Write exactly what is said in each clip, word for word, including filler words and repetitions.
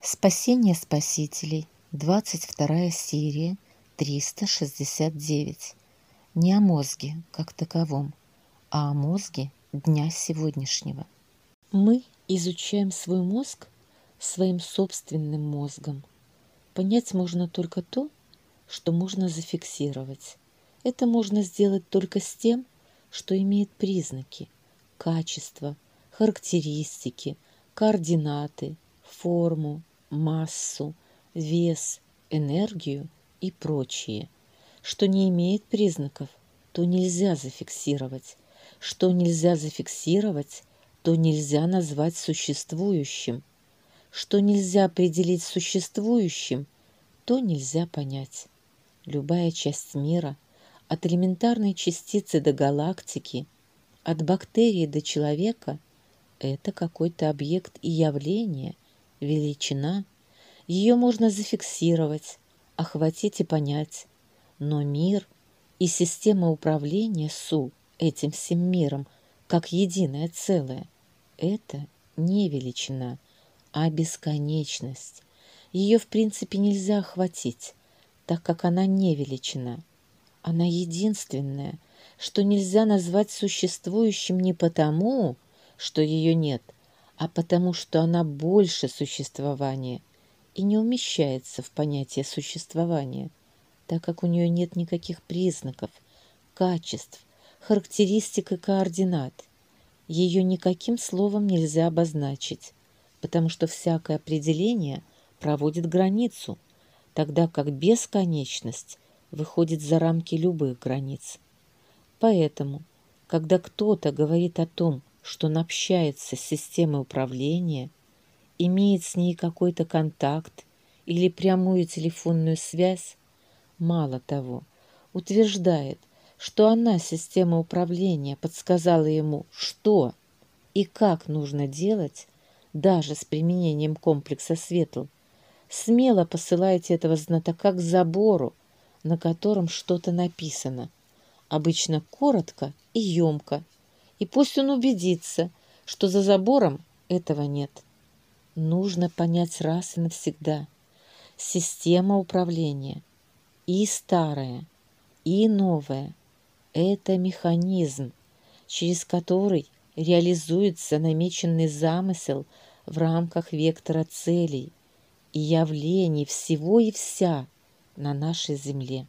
Спасение спасителей, двадцать вторая серия, триста шестьдесят девять. Не о мозге как таковом, а о мозге дня сегодняшнего. Мы изучаем свой мозг своим собственным мозгом. Понять можно только то, что можно зафиксировать. Это можно сделать только с тем, что имеет признаки, качества, характеристики, координаты, форму, массу, вес, энергию и прочее. Что не имеет признаков, то нельзя зафиксировать. Что нельзя зафиксировать, то нельзя назвать существующим. Что нельзя определить существующим, то нельзя понять. Любая часть мира, от элементарной частицы до галактики, от бактерии до человека, это какой-то объект и явление, величина. Ее можно зафиксировать, охватить и понять. Но мир и система управления СУ этим всем миром, как единое целое, это не величина, а бесконечность. Ее, в принципе, нельзя охватить, так как она не величина. Она единственная, что нельзя назвать существующим не потому, что ее нет, а потому, что она больше существования и не умещается в понятие существования, так как у нее нет никаких признаков, качеств, характеристик и координат. Ее никаким словом нельзя обозначить, потому что всякое определение проводит границу, тогда как бесконечность выходит за рамки любых границ. Поэтому, когда кто-то говорит о том, что он общается с системой управления, имеет с ней какой-то контакт или прямую телефонную связь, мало того, утверждает, что она, система управления, подсказала ему, что и как нужно делать, даже с применением комплекса Светл, смело посылаете этого знатока к забору, на котором что-то написано, обычно коротко и емко, и пусть он убедится, что за забором этого нет. Нужно понять раз и навсегда. Система управления и старая, и новая – это механизм, через который реализуется намеченный замысел в рамках вектора целей и явлений всего и вся на нашей Земле.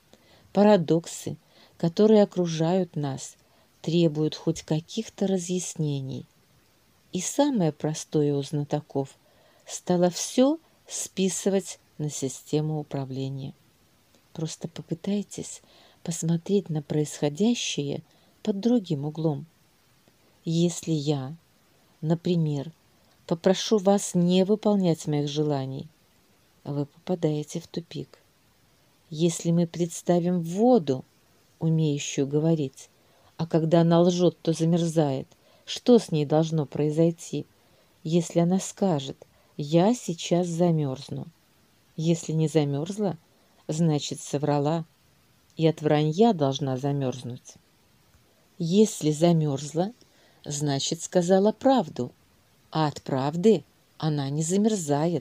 Парадоксы, которые окружают нас, требуют хоть каких-то разъяснений. И самое простое у знатоков стало все списывать на систему управления. Просто попытайтесь посмотреть на происходящее под другим углом. Если я, например, попрошу вас не выполнять моих желаний, вы попадаете в тупик. Если мы представим воду, умеющую говорить, а когда она лжет, то замерзает, что с ней должно произойти, если она скажет «я сейчас замерзну»? Если не замерзла, значит соврала, и от вранья должна замерзнуть. Если замерзла, значит сказала правду, а от правды она не замерзает.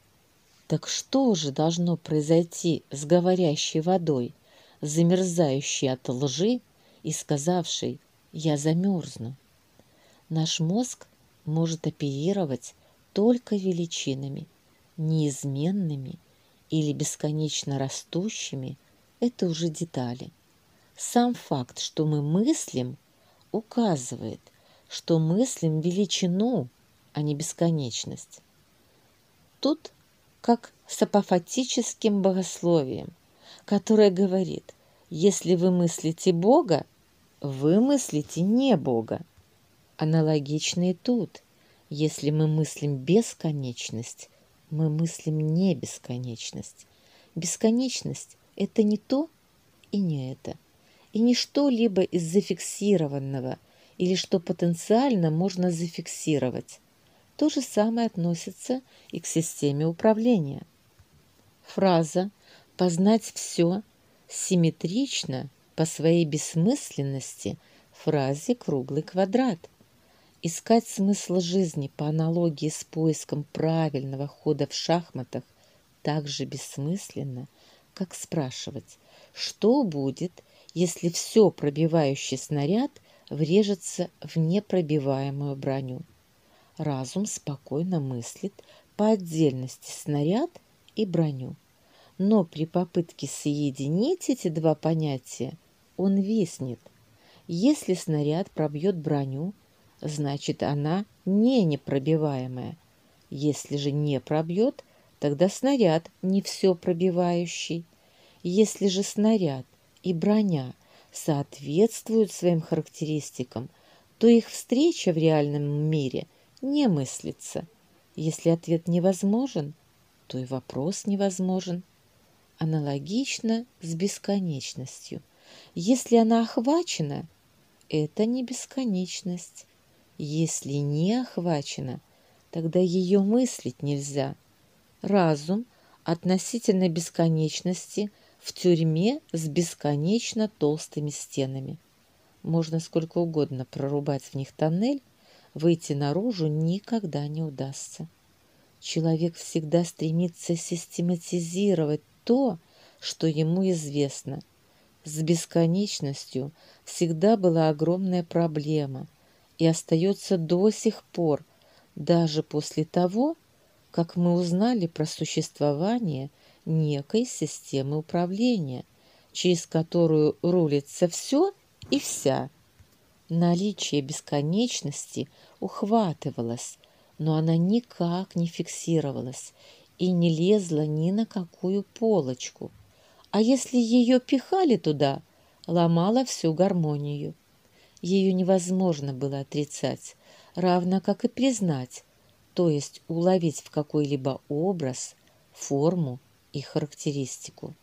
Так что же должно произойти с говорящей водой, замерзающей от лжи и сказавшей «я замерзну»? Наш мозг может оперировать только величинами, неизменными или бесконечно растущими – это уже детали. Сам факт, что мы мыслим, указывает, что мыслим величину, а не бесконечность. Тут как с апофатическим богословием, которое говорит, если вы мыслите Бога, вы мыслите не Бога. Аналогично и тут. Если мы мыслим бесконечность, мы мыслим не бесконечность. Бесконечность – это не то и не это, и не что-либо из зафиксированного или что потенциально можно зафиксировать. То же самое относится и к системе управления. Фраза «познать все» симметрична по своей бессмысленности фразе «круглый квадрат». Искать смысл жизни по аналогии с поиском правильного хода в шахматах так же бессмысленно, как спрашивать, что будет, если все пробивающий снаряд врежется в непробиваемую броню. Разум спокойно мыслит по отдельности снаряд и броню, но при попытке соединить эти два понятия он виснет. Если снаряд пробьет броню, значит она не непробиваемая. Если же не пробьет, тогда снаряд не все пробивающий. Если же снаряд и броня соответствуют своим характеристикам, то их встреча в реальном мире не мыслится. Если ответ невозможен, то и вопрос невозможен. Аналогично с бесконечностью. Если она охвачена, это не бесконечность. Если не охвачена, тогда ее мыслить нельзя. Разум относительно бесконечности в тюрьме с бесконечно толстыми стенами. Можно сколько угодно прорубать в них тоннель, выйти наружу никогда не удастся. Человек всегда стремится систематизировать то, что ему известно. С бесконечностью всегда была огромная проблема и остается до сих пор, даже после того, как мы узнали про существование некой системы управления, через которую рулится все и вся. Наличие бесконечности ухватывалось, но она никак не фиксировалась и не лезла ни на какую полочку. А если ее пихали туда, ломала всю гармонию. Ее невозможно было отрицать, равно как и признать, то есть уловить в какой-либо образ, форму и характеристику.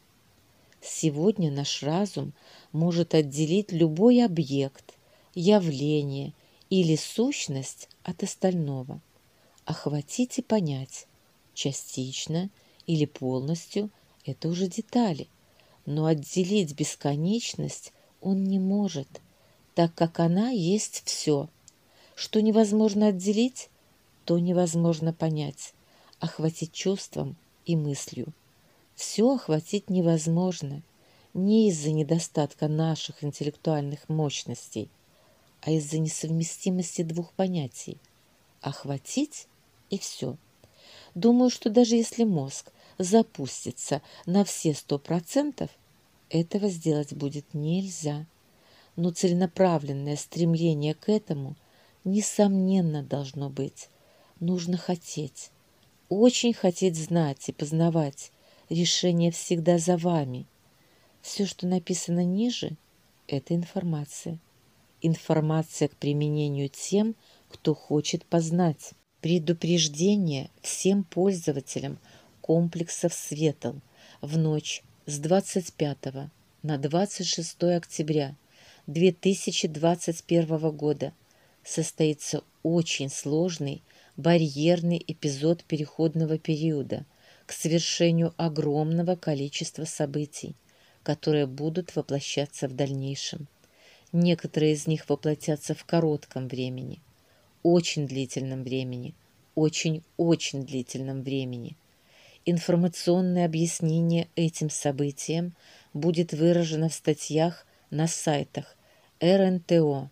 Сегодня наш разум может отделить любой объект, явление или сущность от остального, охватить и понять, частично или полностью – это уже детали, но отделить бесконечность он не может, так как она есть все. Что невозможно отделить, то невозможно понять, охватить чувством и мыслью. Все охватить невозможно не из-за недостатка наших интеллектуальных мощностей, а из-за несовместимости двух понятий – охватить и все. Думаю, что даже если мозг запустится на все сто процентов, этого сделать будет нельзя. Но целенаправленное стремление к этому, несомненно, должно быть. Нужно хотеть, очень хотеть знать и познавать. Решение всегда за вами. Все, что написано ниже, это информация. Информация к применению тем, кто хочет познать. Предупреждение всем пользователям комплексов Светл в ночь с двадцать пятого на двадцать шестое октября две тысячи двадцать первого года состоится очень сложный барьерный эпизод переходного периода к совершению огромного количества событий, которые будут воплощаться в дальнейшем. Некоторые из них воплотятся в коротком времени, очень длительном времени, очень-очень длительном времени. Информационное объяснение этим событиям будет выражено в статьях на сайтах эр эн тэ о,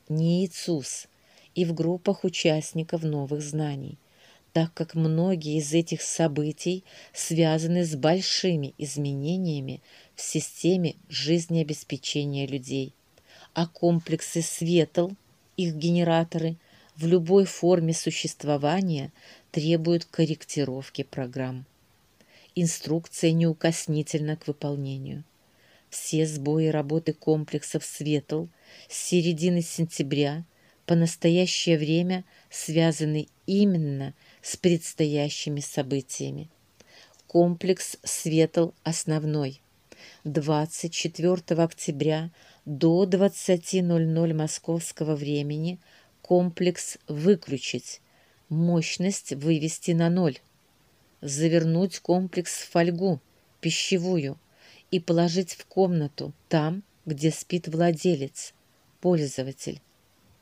НИИЦУС и в группах участников новых знаний, так как многие из этих событий связаны с большими изменениями в системе жизнеобеспечения людей, а комплексы Светл, их генераторы, в любой форме существования требуют корректировки программ. Инструкция неукоснительна к выполнению. Все сбои работы комплексов Светл с середины сентября по настоящее время связаны именно с предстоящими событиями. Комплекс Светл основной. двадцать четвёртого октября до двадцати ноль-ноль московского времени комплекс выключить, мощность вывести на ноль, завернуть комплекс в фольгу, пищевую, и положить в комнату там, где спит владелец, пользователь.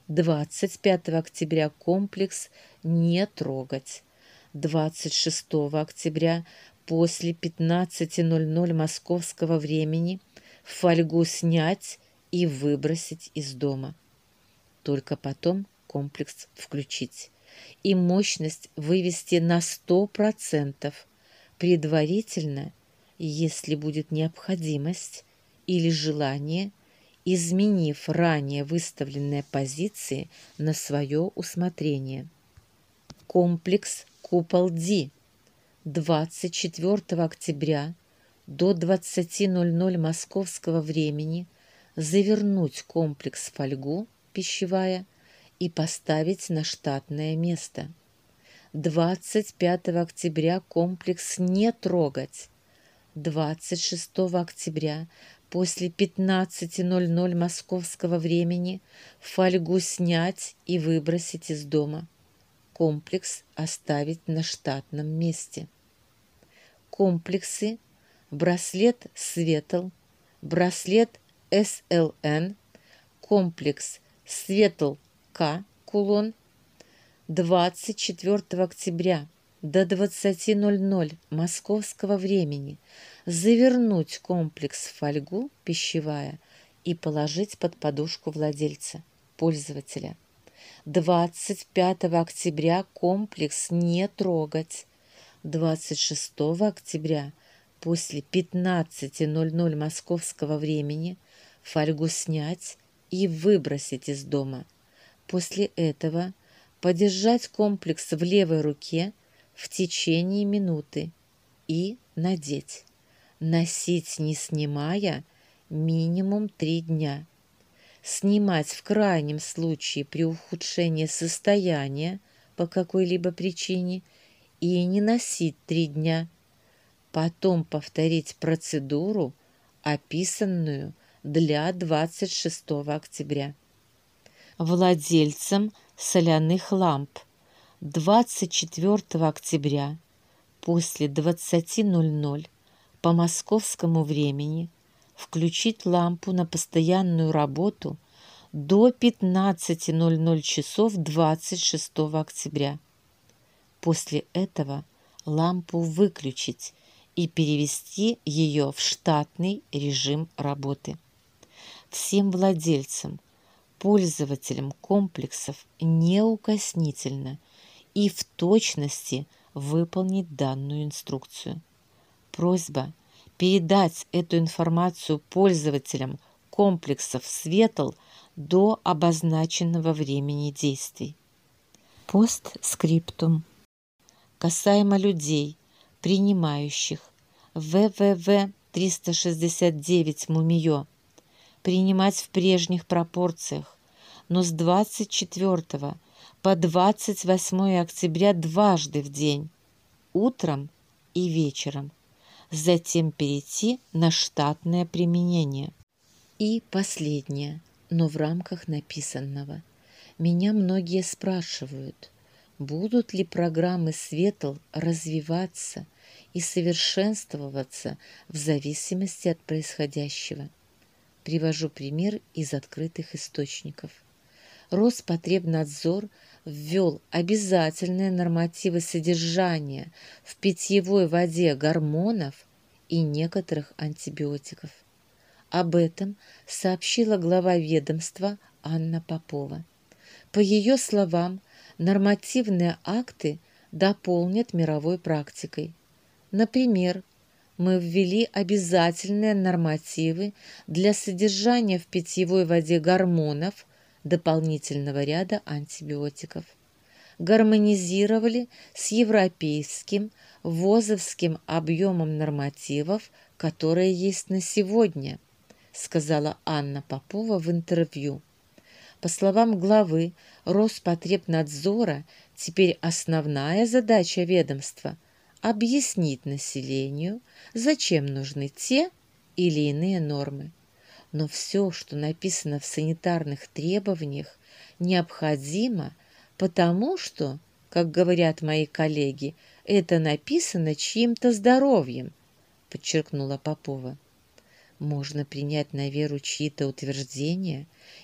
двадцать пятого октября комплекс не трогать. двадцать шестого октября после пятнадцати ноль-ноль московского времени фольгу снять и выбросить из дома. Только потом комплекс включить и мощность вывести на сто процентов, предварительно, если будет необходимость или желание, изменив ранее выставленные позиции на свое усмотрение. Комплекс Купол-Ди двадцать четвёртого октября до двадцати ноль-ноль московского времени завернуть комплекс в фольгу пищевая и поставить на штатное место. двадцать пятого октября комплекс не трогать. двадцать шестого октября после пятнадцати ноль-ноль московского времени фольгу снять и выбросить из дома. Комплекс оставить на штатном месте. Комплексы браслет Светл, браслет эс эл эн, комплекс Светл К кулон двадцать четвёртого октября до двадцати ноль-ноль московского времени завернуть комплекс в фольгу пищевая и положить под подушку владельца, пользователя. двадцать пятого октября комплекс не трогать. двадцать шестого октября после пятнадцати ноль-ноль московского времени фольгу снять и выбросить из дома. После этого подержать комплекс в левой руке в течение минуты и надеть. Носить не снимая минимум три дня. Снимать в крайнем случае при ухудшении состояния по какой-либо причине и не носить три дня. Потом повторить процедуру, описанную для двадцать шестого октября. Владельцам соляных ламп двадцать четвёртого октября после двадцати ноль-ноль по московскому времени включить лампу на постоянную работу до пятнадцати ноль-ноль часов двадцать шестого октября. После этого лампу выключить и перевести ее в штатный режим работы. Всем владельцам, пользователям комплексов неукоснительно и в точности выполнить данную инструкцию. Просьба передать эту информацию пользователям комплексов Светл до обозначенного времени действий. Постскриптум. Касаемо людей, принимающих вэ вэ вэ триста шестьдесят девять Мумиё, принимать в прежних пропорциях, но с двадцать четвёртого по двадцать восьмое октября дважды в день, утром и вечером, затем перейти на штатное применение. И последнее, но в рамках написанного. Меня многие спрашивают, будут ли программы Светл развиваться и совершенствоваться в зависимости от происходящего. Привожу пример из открытых источников. Роспотребнадзор ввел обязательные нормативы содержания в питьевой воде гормонов и некоторых антибиотиков. Об этом сообщила глава ведомства Анна Попова. По ее словам, нормативные акты дополнят мировой практикой. Например, мы ввели обязательные нормативы для содержания в питьевой воде гормонов дополнительного ряда антибиотиков. Гармонизировали с европейским ВОЗовским объемом нормативов, которые есть на сегодня, сказала Анна Попова в интервью. По словам главы Роспотребнадзора, теперь основная задача ведомства – объяснить населению, зачем нужны те или иные нормы. Но все, что написано в санитарных требованиях, необходимо, потому что, как говорят мои коллеги, это написано чьим-то здоровьем, подчеркнула Попова. Можно принять на веру чьи-то утверждения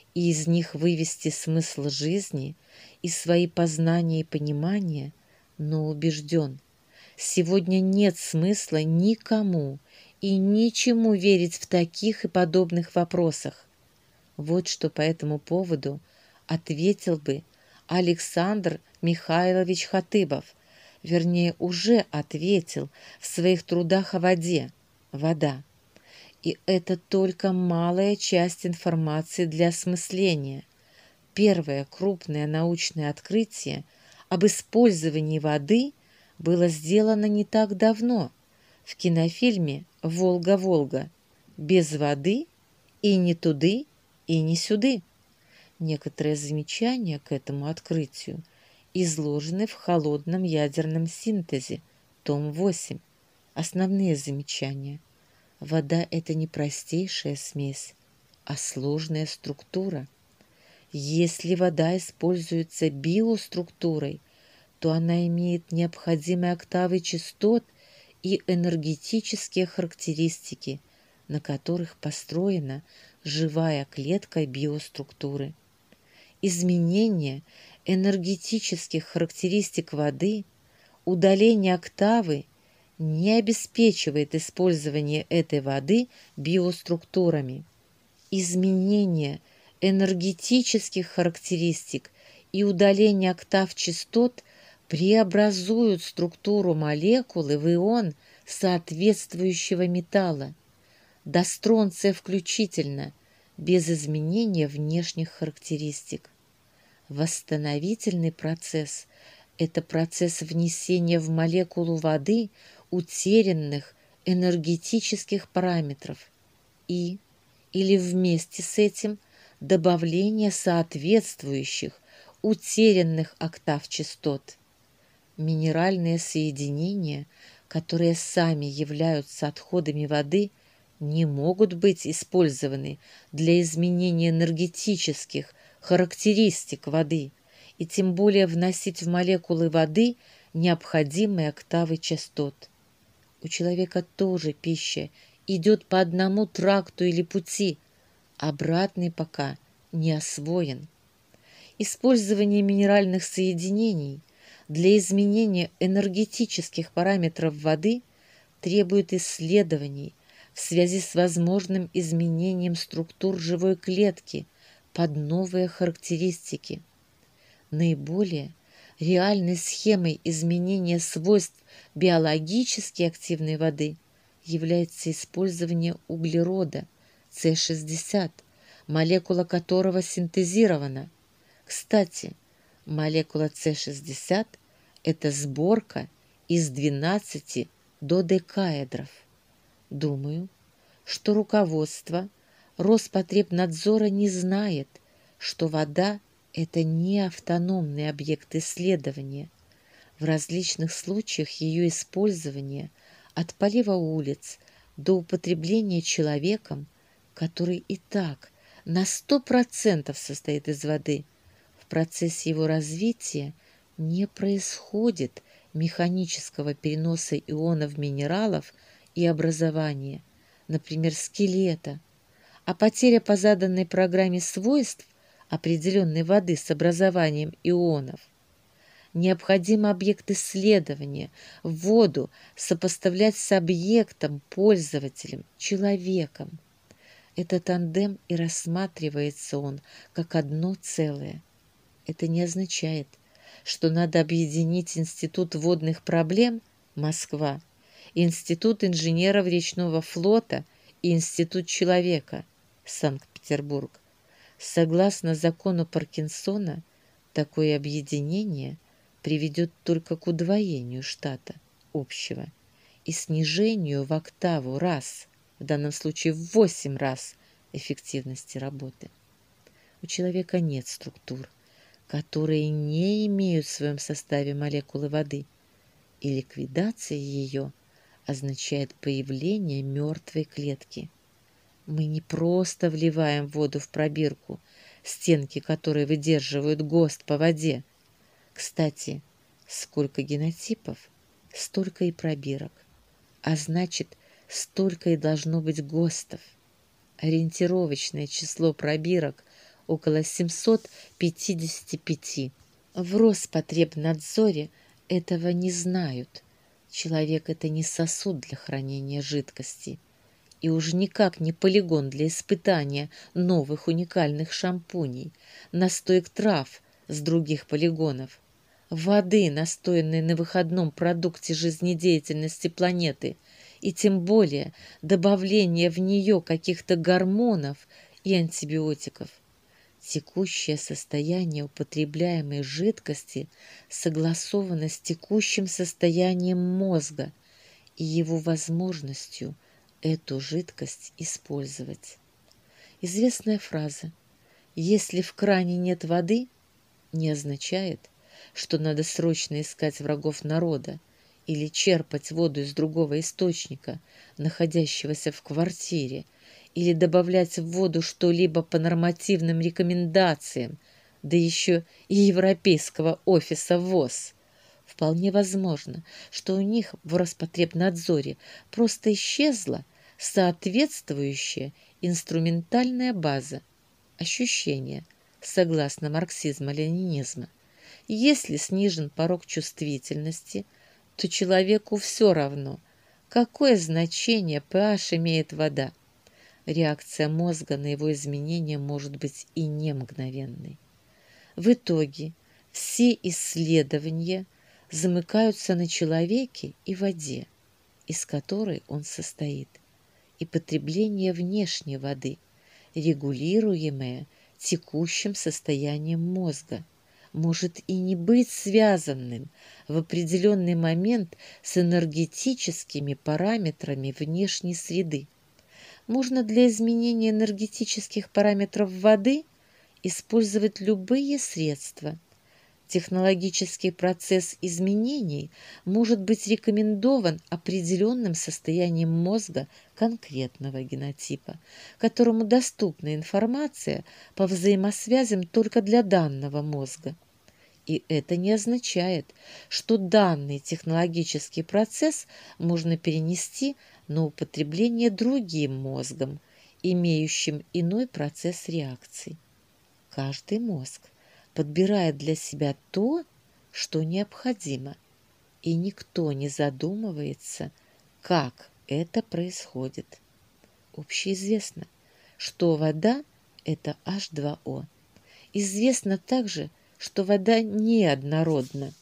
и из них вывести смысл жизни и свои познания и понимания, но убежден, сегодня нет смысла никому и ничему верить в таких и подобных вопросах. Вот что по этому поводу ответил бы Александр Михайлович Хатыбов, вернее, уже ответил в своих трудах о воде. Вода. И это только малая часть информации для осмысления. Первое крупное научное открытие об использовании воды было сделано не так давно в кинофильме «Волга-Волга». Без воды и не туды, и не сюды. Некоторые замечания к этому открытию изложены в холодном ядерном синтезе, том восемь. Основные замечания. Вода – это не простейшая смесь, а сложная структура. Если вода используется биоструктурой, то она имеет необходимые октавы частот и энергетические характеристики, на которых построена живая клетка биоструктуры. Изменение энергетических характеристик воды, удаление октавы не обеспечивает использование этой воды биоструктурами. Изменение энергетических характеристик и удаление октав частот преобразуют структуру молекулы в ион соответствующего металла, до стронция включительно, без изменения внешних характеристик. Восстановительный процесс – это процесс внесения в молекулу воды утерянных энергетических параметров и, или вместе с этим, добавление соответствующих утерянных октав частот. Минеральные соединения, которые сами являются отходами воды, не могут быть использованы для изменения энергетических характеристик воды и тем более вносить в молекулы воды необходимые октавы частот. У человека тоже пища идет по одному тракту или пути, обратный пока не освоен. Использование минеральных соединений для изменения энергетических параметров воды требует исследований в связи с возможным изменением структур живой клетки под новые характеристики. Наиболее реальной схемой изменения свойств биологически активной воды является использование углерода С шестьдесят, молекула которого синтезирована. Кстати, молекула С шестьдесят – это сборка из двенадцати додекаэдров. Думаю, что руководство Роспотребнадзора не знает, что вода – это не автономный объект исследования. В различных случаях ее использования от полива улиц до употребления человеком, который и так на сто процентов состоит из воды, в процессе его развития не происходит механического переноса ионов минералов и образования, например, скелета, а потеря по заданной программе свойств определенной воды с образованием ионов. Необходим объект исследования, воду сопоставлять с объектом, пользователем, человеком. Этот тандем и рассматривается он как одно целое. Это не означает, что надо объединить Институт водных проблем Москва, Институт инженеров речного флота и Институт человека Санкт-Петербург. Согласно закону Паркинсона, такое объединение приведет только к удвоению штата общего и снижению в октаву раз, в данном случае в восемь раз, эффективности работы. У человека нет структур, которые не имеют в своем составе молекулы воды, и ликвидация ее означает появление мертвой клетки. Мы не просто вливаем воду в пробирку, стенки которой выдерживают ГОСТ по воде. Кстати, сколько генотипов, столько и пробирок, а значит, столько и должно быть ГОСТов. Ориентировочное число пробирок около семьсот пятьдесят пять. В Роспотребнадзоре этого не знают. Человек – это не сосуд для хранения жидкости. И уж никак не полигон для испытания новых уникальных шампуней, настоек трав с других полигонов, воды, настоянной на выходном продукте жизнедеятельности планеты, и тем более добавление в нее каких-то гормонов и антибиотиков. Текущее состояние употребляемой жидкости согласовано с текущим состоянием мозга и его возможностью эту жидкость использовать. Известная фраза «если в кране нет воды» не означает, что надо срочно искать врагов народа или черпать воду из другого источника, находящегося в квартире, или добавлять в воду что-либо по нормативным рекомендациям, да еще и Европейского офиса ВОЗ. Вполне возможно, что у них в Роспотребнадзоре просто исчезла соответствующая инструментальная база, ощущения, согласно марксизма-ленинизма. Если снижен порог чувствительности, то человеку все равно, какое значение pH имеет вода. Реакция мозга на его изменения может быть и не мгновенной. В итоге все исследования замыкаются на человеке и воде, из которой он состоит, и потребление внешней воды, регулируемое текущим состоянием мозга, может и не быть связанным в определенный момент с энергетическими параметрами внешней среды. Можно для изменения энергетических параметров воды использовать любые средства. Технологический процесс изменений может быть рекомендован определенным состоянием мозга конкретного генотипа, которому доступна информация по взаимосвязям только для данного мозга. И это не означает, что данный технологический процесс можно перенести на употребление другим мозгом, имеющим иной процесс реакций. Каждый мозг подбирает для себя то, что необходимо, и никто не задумывается, как это происходит. Общеизвестно, что вода – это эйч два о. Известно также, что вода неоднородна.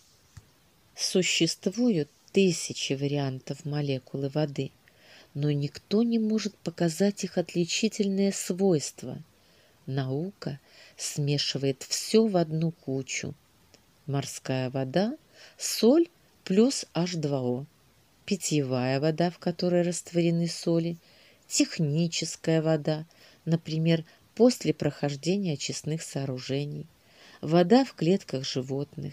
Существуют тысячи вариантов молекулы воды, но никто не может показать их отличительные свойства. Наука смешивает все в одну кучу. Морская вода, соль плюс эйч два о, питьевая вода, в которой растворены соли, техническая вода, например, после прохождения очистных сооружений, вода в клетках животных.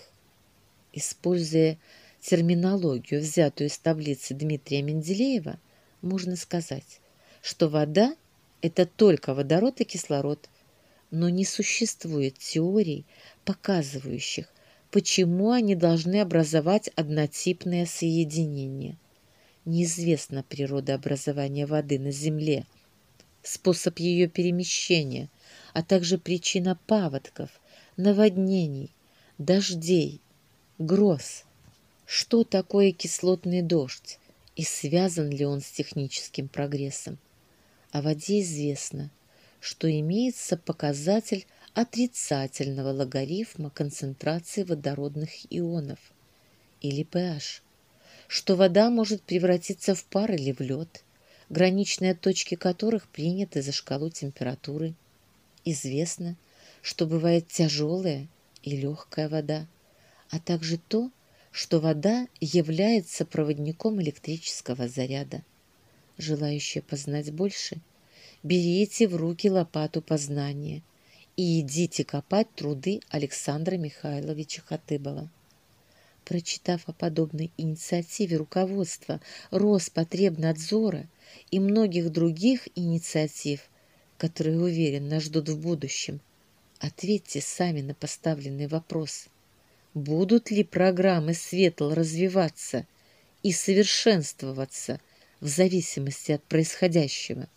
Используя терминологию, взятую из таблицы Дмитрия Менделеева, можно сказать, что вода – это только водород и кислород, но не существует теорий, показывающих, почему они должны образовать однотипное соединение. Неизвестна природа образования воды на Земле, способ ее перемещения, а также причина паводков, наводнений, дождей, гроз. Что такое кислотный дождь и связан ли он с техническим прогрессом? О воде известно, что имеется показатель отрицательного логарифма концентрации водородных ионов, или pH, что вода может превратиться в пар или в лед, граничные точки которых приняты за шкалу температуры. Известно, что бывает тяжелая и легкая вода, а также то, что вода является проводником электрического заряда. Желающие познать больше, берите в руки лопату познания и идите копать труды Александра Михайловича Хатыбова. Прочитав о подобной инициативе руководства Роспотребнадзора и многих других инициатив, которые, уверен, нас ждут в будущем, ответьте сами на поставленный вопрос. Будут ли программы Светл развиваться и совершенствоваться в зависимости от происходящего?